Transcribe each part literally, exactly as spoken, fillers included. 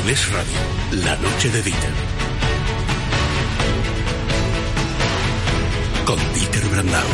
En Es Radio, la noche de Dieter. Con Dieter Brandau.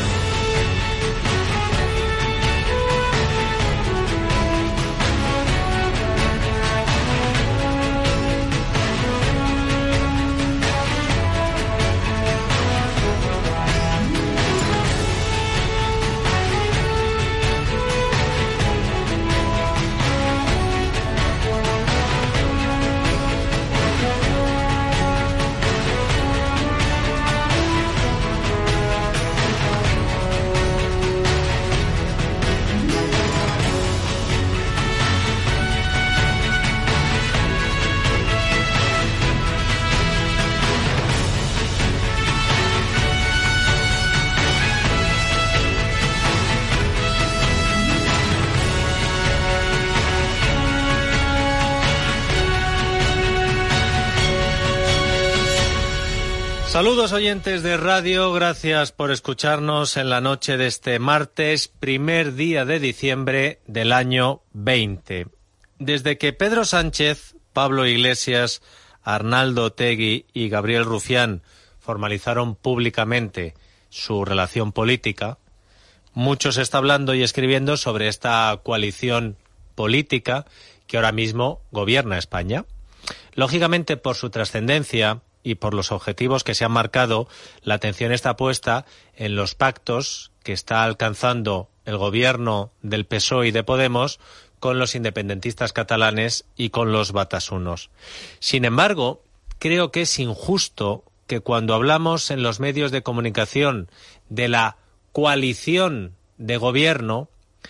Saludos oyentes de radio, gracias por escucharnos en la noche de este martes, primer día de diciembre del año veinte. Desde que Pedro Sánchez, Pablo Iglesias, Arnaldo Otegi y Gabriel Rufián formalizaron públicamente su relación política, mucho se está hablando y escribiendo sobre esta coalición política que ahora mismo gobierna España. Lógicamente, por su trascendencia y por los objetivos que se han marcado, la atención está puesta en los pactos que está alcanzando el gobierno del P S O E y de Podemos con los independentistas catalanes y con los batasunos. Sin embargo, creo que es injusto que cuando hablamos en los medios de comunicación de la coalición de gobierno,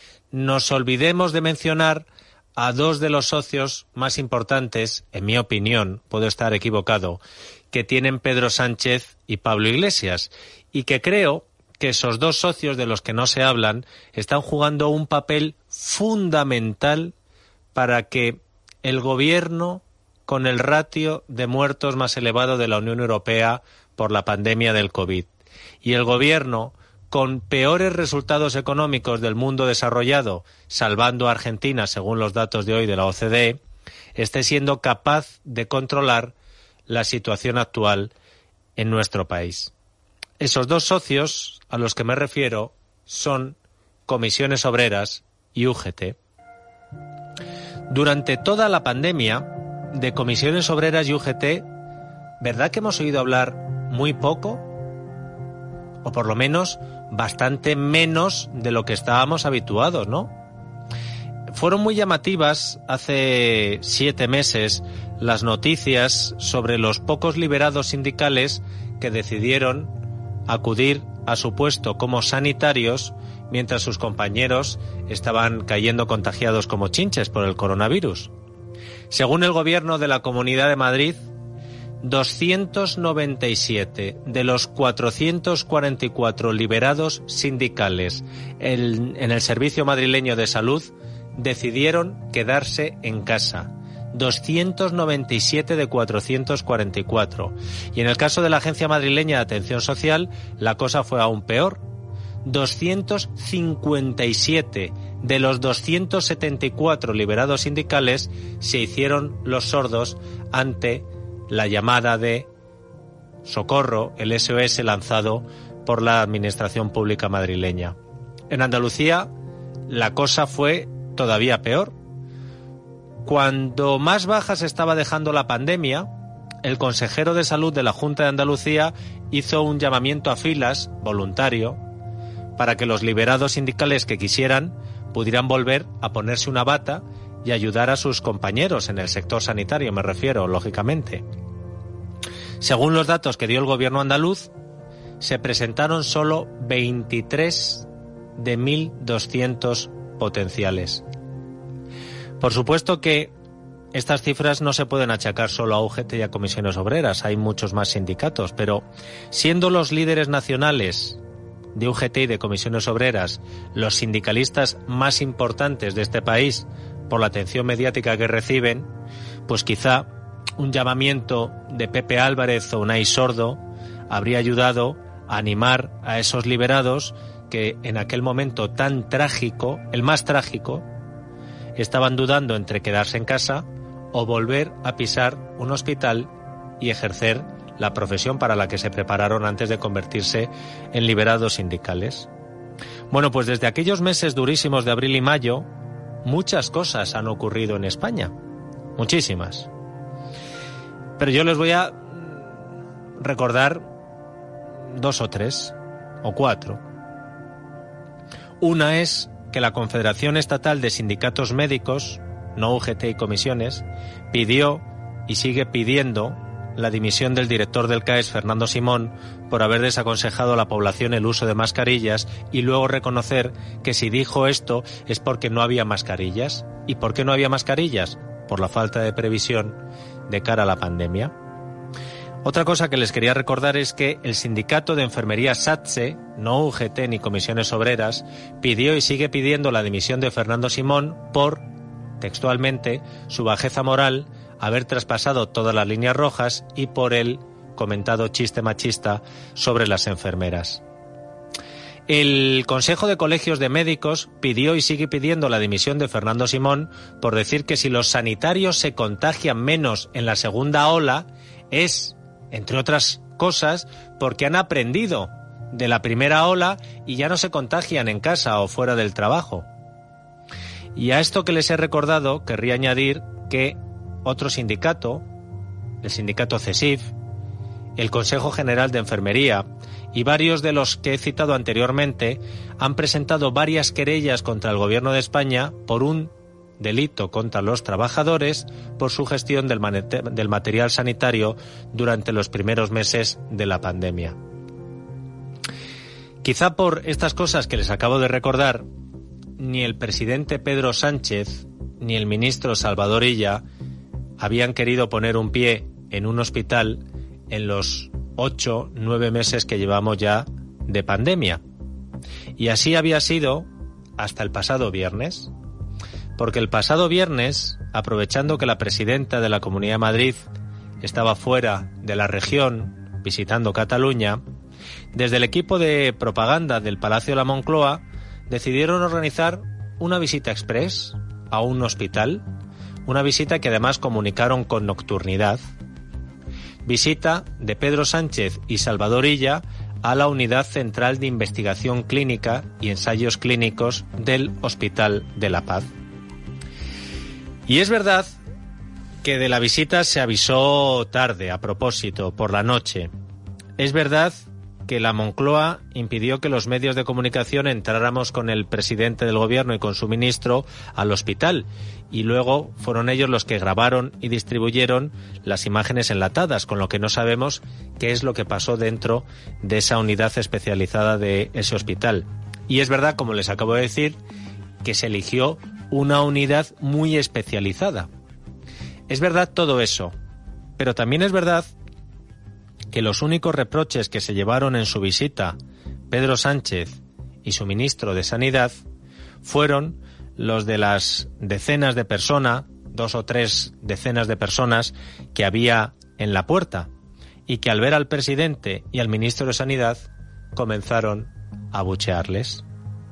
nos olvidemos de mencionar a dos de los socios más importantes, en mi opinión, puedo estar equivocado, que tienen Pedro Sánchez y Pablo Iglesias, y que creo que esos dos socios de los que no se hablan están jugando un papel fundamental para que el gobierno, con el ratio de muertos más elevado de la Unión Europea por la pandemia del COVID, y el gobierno con peores resultados económicos del mundo desarrollado, salvando a Argentina según los datos de hoy de la O C D E, esté siendo capaz de controlar la situación actual en nuestro país. Esos dos socios a los que me refiero son Comisiones Obreras y U G T. Durante toda la pandemia, de Comisiones Obreras y U G T, ¿verdad que hemos oído hablar muy poco? O por lo menos bastante menos de lo que estábamos habituados, ¿no? Fueron muy llamativas hace siete meses las noticias sobre los pocos liberados sindicales que decidieron acudir a su puesto como sanitarios mientras sus compañeros estaban cayendo contagiados como chinches por el coronavirus. Según el gobierno de la Comunidad de Madrid, doscientos noventa y siete de los cuatrocientos cuarenta y cuatro liberados sindicales en, en el Servicio Madrileño de Salud decidieron quedarse en casa. doscientos noventa y siete de cuatrocientos cuarenta y cuatro. Y en el caso de la Agencia Madrileña de Atención Social, la cosa fue aún peor. doscientos cincuenta y siete de los doscientos setenta y cuatro liberados sindicales se hicieron los sordos ante la llamada de socorro, el S O S lanzado por la Administración Pública madrileña. En Andalucía, la cosa fue todavía peor. Cuando más baja se estaba dejando la pandemia, el consejero de Salud de la Junta de Andalucía hizo un llamamiento a filas, voluntario, para que los liberados sindicales que quisieran pudieran volver a ponerse una bata y ayudar a sus compañeros en el sector sanitario, me refiero, lógicamente. Según los datos que dio el gobierno andaluz, se presentaron solo veintitrés de mil doscientos potenciales. Por supuesto que estas cifras no se pueden achacar solo a U G T y a Comisiones Obreras, hay muchos más sindicatos, pero siendo los líderes nacionales de U G T y de Comisiones Obreras los sindicalistas más importantes de este país por la atención mediática que reciben, pues quizá un llamamiento de Pepe Álvarez o Unai Sordo habría ayudado a animar a esos liberados que en aquel momento tan trágico, el más trágico, estaban dudando entre quedarse en casa o volver a pisar un hospital y ejercer la profesión para la que se prepararon antes de convertirse en liberados sindicales. Bueno, pues desde aquellos meses durísimos de abril y mayo, muchas cosas han ocurrido en España, muchísimas. Pero yo les voy a recordar dos o tres, o cuatro. Una es que la Confederación Estatal de Sindicatos Médicos, no U G T y comisiones, pidió y sigue pidiendo la dimisión del director del C A E S, Fernando Simón, por haber desaconsejado a la población el uso de mascarillas y luego reconocer que si dijo esto es porque no había mascarillas. ¿Y por qué no había mascarillas? Por la falta de previsión de cara a la pandemia. Otra cosa que les quería recordar es que el sindicato de enfermería SATSE, no U G T ni comisiones obreras, pidió y sigue pidiendo la dimisión de Fernando Simón por, textualmente, su bajeza moral, haber traspasado todas las líneas rojas y por el comentado chiste machista sobre las enfermeras. El Consejo de Colegios de Médicos pidió y sigue pidiendo la dimisión de Fernando Simón por decir que si los sanitarios se contagian menos en la segunda ola es, entre otras cosas, porque han aprendido de la primera ola y ya no se contagian en casa o fuera del trabajo. Y a esto que les he recordado, querría añadir que otro sindicato, el sindicato CESIF, el Consejo General de Enfermería y varios de los que he citado anteriormente han presentado varias querellas contra el Gobierno de España por un delito contra los trabajadores por su gestión del, del material sanitario durante los primeros meses de la pandemia. Quizá por estas cosas que les acabo de recordar, ni el presidente Pedro Sánchez ni el ministro Salvador Illa habían querido poner un pie en un hospital en los ocho, nueve meses que llevamos ya de pandemia. Y así había sido hasta el pasado viernes, porque el pasado viernes, aprovechando que la presidenta de la Comunidad de Madrid estaba fuera de la región visitando Cataluña, desde el equipo de propaganda del Palacio de la Moncloa decidieron organizar una visita express a un hospital, una visita que además comunicaron con nocturnidad, visita de Pedro Sánchez y Salvador Illa a la Unidad Central de Investigación Clínica y Ensayos Clínicos del Hospital de la Paz. Y es verdad que de la visita se avisó tarde, a propósito, por la noche. Es verdad que la Moncloa impidió que los medios de comunicación entráramos con el presidente del gobierno y con su ministro al hospital, y luego fueron ellos los que grabaron y distribuyeron las imágenes enlatadas, con lo que no sabemos qué es lo que pasó dentro de esa unidad especializada de ese hospital. Y es verdad, como les acabo de decir, que se eligió una unidad muy especializada. Es verdad todo eso, pero también es verdad que los únicos reproches que se llevaron en su visita Pedro Sánchez y su ministro de Sanidad fueron los de las decenas de personas, dos o tres decenas de personas que había en la puerta y que al ver al presidente y al ministro de Sanidad comenzaron a abuchearles.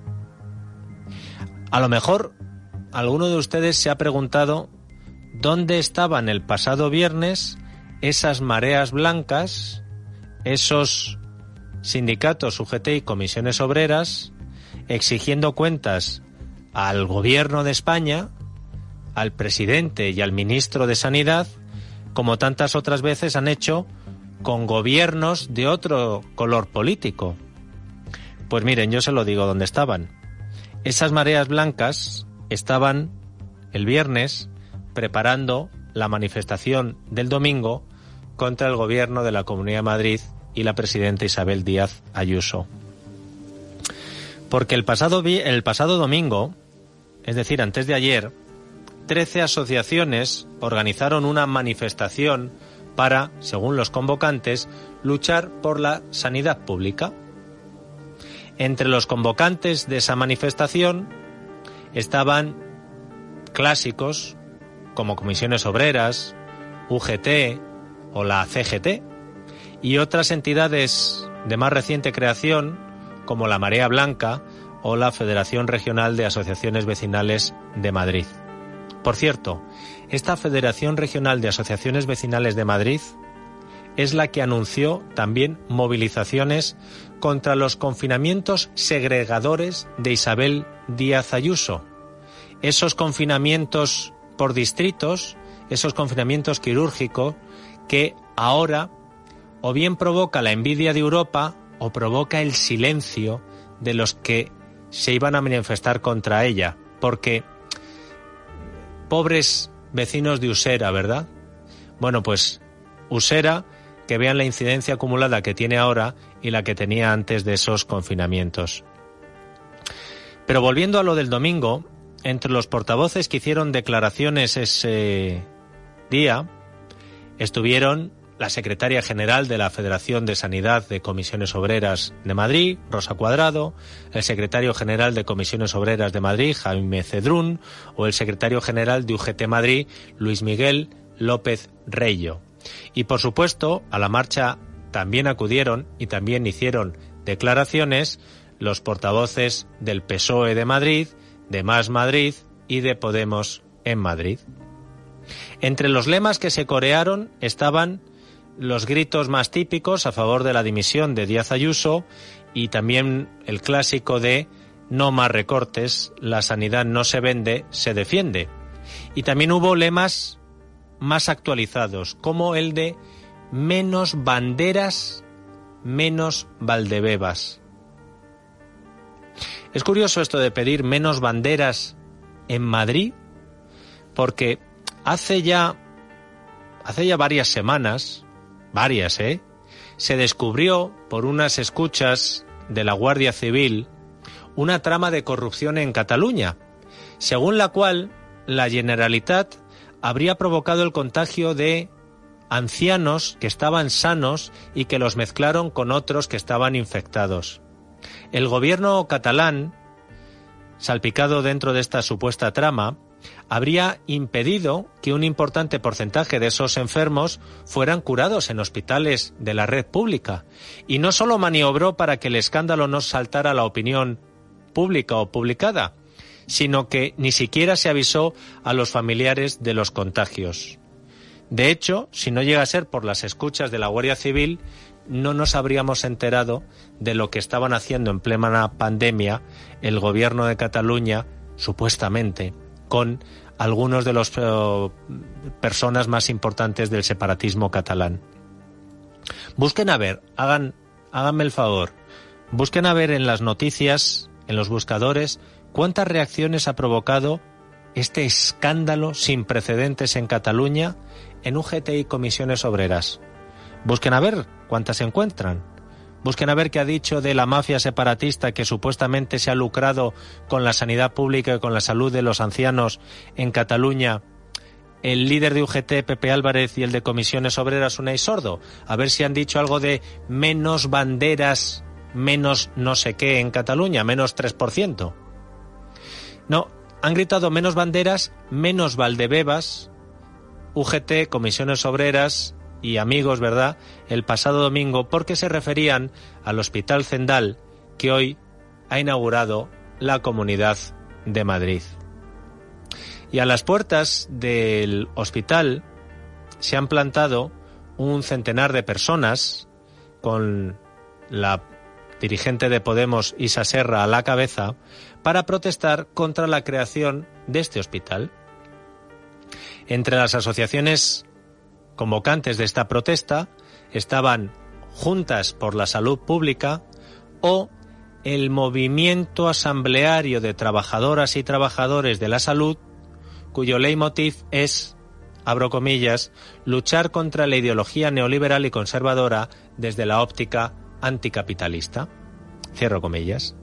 A lo mejor alguno de ustedes se ha preguntado dónde estaban el pasado viernes esas mareas blancas, esos sindicatos U G T y comisiones obreras, exigiendo cuentas al gobierno de España, al presidente y al ministro de Sanidad, como tantas otras veces han hecho con gobiernos de otro color político. Pues miren, yo se lo digo dónde estaban. Esas mareas blancas estaban el viernes preparando la manifestación del domingo contra el gobierno de la Comunidad de Madrid y la presidenta Isabel Díaz Ayuso. Porque el pasado, el pasado domingo, es decir, antes de ayer, trece asociaciones organizaron una manifestación para, según los convocantes, luchar por la sanidad pública. Entre los convocantes de esa manifestación estaban clásicos como comisiones obreras, U G T o la C G T, y otras entidades de más reciente creación como la Marea Blanca o la Federación Regional de Asociaciones Vecinales de Madrid. Por cierto, esta Federación Regional de Asociaciones Vecinales de Madrid es la que anunció también movilizaciones contra los confinamientos segregadores de Isabel Díaz Ayuso. Esos confinamientos por distritos, esos confinamientos quirúrgicos que ahora o bien provoca la envidia de Europa o provoca el silencio de los que se iban a manifestar contra ella, porque pobres vecinos de Usera, ¿verdad? Bueno, pues Usera, que vean la incidencia acumulada que tiene ahora y la que tenía antes de esos confinamientos. Pero volviendo a lo del domingo, entre los portavoces que hicieron declaraciones ese día estuvieron la secretaria general de la Federación de Sanidad de Comisiones Obreras de Madrid, Rosa Cuadrado, el secretario general de Comisiones Obreras de Madrid, Jaime Cedrún, o el secretario general de U G T Madrid, Luis Miguel López Reyo. Y por supuesto, a la marcha también acudieron y también hicieron declaraciones los portavoces del P S O E de Madrid, de Más Madrid y de Podemos en Madrid. Entre los lemas que se corearon estaban los gritos más típicos a favor de la dimisión de Díaz Ayuso y también el clásico de no más recortes, la sanidad no se vende, se defiende. Y también hubo lemas más actualizados, como el de menos banderas, menos Valdebebas. Es curioso esto de pedir menos banderas en Madrid, porque hace ya, hace ya varias semanas, varias, ¿eh? se descubrió por unas escuchas de la Guardia Civil una trama de corrupción en Cataluña, según la cual la Generalitat habría provocado el contagio de ancianos que estaban sanos y que los mezclaron con otros que estaban infectados. El gobierno catalán, salpicado dentro de esta supuesta trama, habría impedido que un importante porcentaje de esos enfermos fueran curados en hospitales de la red pública. Y no solo maniobró para que el escándalo no saltara a la opinión pública o publicada, sino que ni siquiera se avisó a los familiares de los contagios. De hecho, si no llega a ser por las escuchas de la Guardia Civil, no nos habríamos enterado de lo que estaban haciendo en plena pandemia el gobierno de Cataluña, supuestamente, con algunos de las uh, personas más importantes del separatismo catalán. Busquen a ver, hagan, háganme el favor, busquen a ver en las noticias, en los buscadores, cuántas reacciones ha provocado este escándalo sin precedentes en Cataluña en U G T y Comisiones Obreras. Busquen a ver cuántas se encuentran. Busquen a ver qué ha dicho de la mafia separatista que supuestamente se ha lucrado con la sanidad pública y con la salud de los ancianos en Cataluña el líder de U G T, Pepe Álvarez, y el de Comisiones Obreras, Unai Sordo. A ver si han dicho algo de menos banderas, menos no sé qué en Cataluña, menos tres por ciento. No, han gritado menos banderas, menos Valdebebas, U G T, Comisiones Obreras y amigos, ¿verdad?, el pasado domingo, porque se referían al Hospital Zendal, que hoy ha inaugurado la Comunidad de Madrid. Y a las puertas del hospital se han plantado un centenar de personas, con la dirigente de Podemos, Isa Serra, a la cabeza, para protestar contra la creación de este hospital. Entre las asociaciones convocantes de esta protesta estaban Juntas por la Salud Pública o el Movimiento Asambleario de Trabajadoras y Trabajadores de la Salud, cuyo leitmotiv es, abro comillas, luchar contra la ideología neoliberal y conservadora desde la óptica anticapitalista, cierro comillas.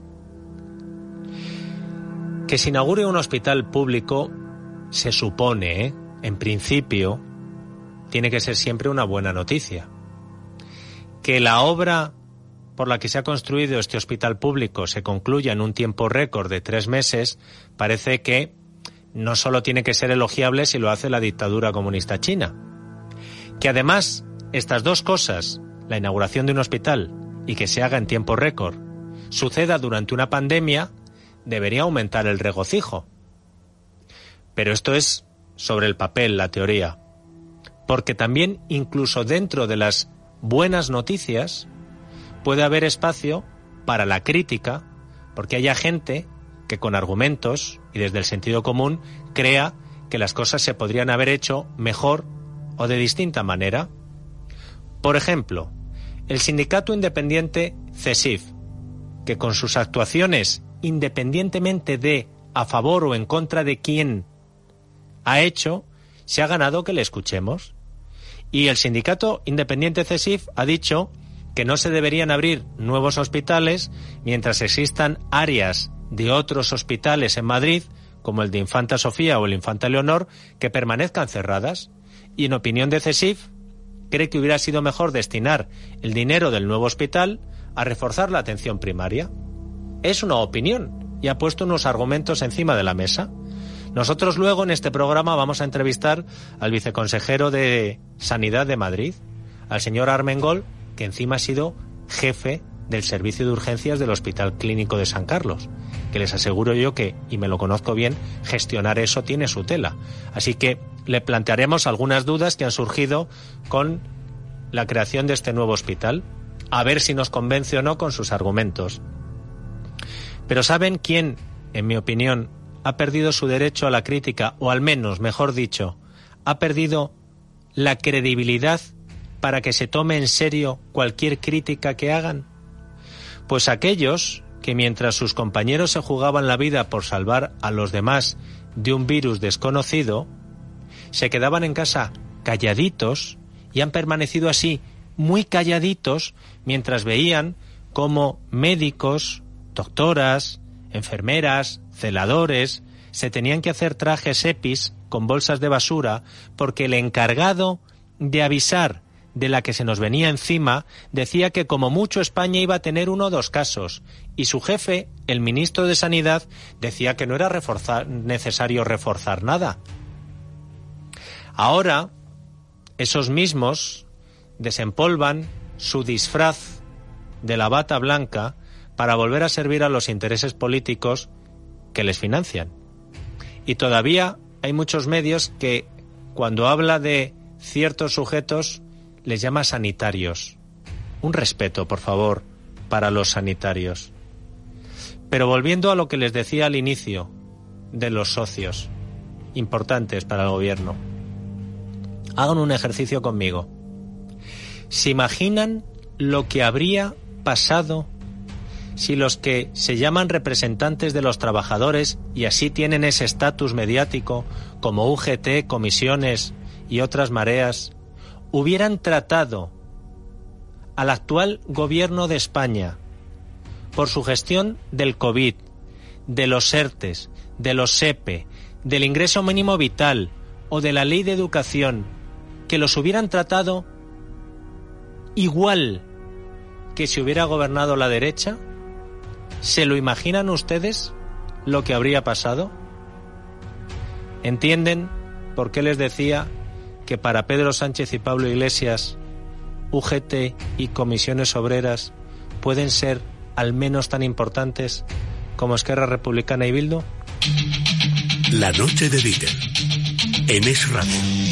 Que se inaugure un hospital público se supone, ¿eh? en principio, tiene que ser siempre una buena noticia. Que la obra por la que se ha construido este hospital público se concluya en un tiempo récord de tres meses, parece que no solo tiene que ser elogiable si lo hace la dictadura comunista china. Que además estas dos cosas, la inauguración de un hospital y que se haga en tiempo récord, suceda durante una pandemia, debería aumentar el regocijo. Pero esto es sobre el papel, la teoría, porque también incluso dentro de las buenas noticias puede haber espacio para la crítica, porque haya gente que con argumentos y desde el sentido común crea que las cosas se podrían haber hecho mejor o de distinta manera. Por ejemplo, el sindicato independiente CESIF, que con sus actuaciones, independientemente de a favor o en contra de quién ha hecho, se ha ganado que le escuchemos. Y el sindicato independiente CESIF ha dicho que no se deberían abrir nuevos hospitales mientras existan áreas de otros hospitales en Madrid, como el de Infanta Sofía o el Infanta Leonor, que permanezcan cerradas. Y en opinión de CESIF, cree que hubiera sido mejor destinar el dinero del nuevo hospital a reforzar la atención primaria. Es una opinión y ha puesto unos argumentos encima de la mesa. Nosotros luego en este programa vamos a entrevistar al viceconsejero de Sanidad de Madrid, al señor Armengol, que encima ha sido jefe del servicio de urgencias del Hospital Clínico de San Carlos, que les aseguro yo que, y me lo conozco bien, gestionar eso tiene su tela. Así que le plantearemos algunas dudas que han surgido con la creación de este nuevo hospital, a ver si nos convence o no con sus argumentos. Pero ¿saben quién, en mi opinión, ha perdido su derecho a la crítica, o al menos, mejor dicho, ha perdido la credibilidad para que se tome en serio cualquier crítica que hagan? Pues aquellos que mientras sus compañeros se jugaban la vida por salvar a los demás de un virus desconocido, se quedaban en casa calladitos y han permanecido así muy calladitos mientras veían cómo médicos, doctoras, enfermeras, celadores se tenían que hacer trajes EPIs con bolsas de basura porque el encargado de avisar de la que se nos venía encima decía que como mucho España iba a tener uno o dos casos y su jefe, el ministro de Sanidad, decía que no era reforzar, necesario reforzar nada. Ahora, esos mismos desempolvan su disfraz de la bata blanca para volver a servir a los intereses políticos que les financian. Y todavía hay muchos medios que, cuando habla de ciertos sujetos, les llama sanitarios. Un respeto, por favor, para los sanitarios. Pero volviendo a lo que les decía al inicio, de los socios importantes para el gobierno, hagan un ejercicio conmigo. ¿Se imaginan lo que habría pasado si los que se llaman representantes de los trabajadores y así tienen ese estatus mediático como U G T, comisiones y otras mareas, hubieran tratado al actual gobierno de España por su gestión del COVID, de los ERTES, de los SEPE, del ingreso mínimo vital o de la ley de educación, que los hubieran tratado igual que si hubiera gobernado la derecha? ¿Se lo imaginan ustedes lo que habría pasado? ¿Entienden por qué les decía que para Pedro Sánchez y Pablo Iglesias, U G T y comisiones obreras pueden ser al menos tan importantes como Esquerra Republicana y Bildu? La noche de Dieter, en Es Radio.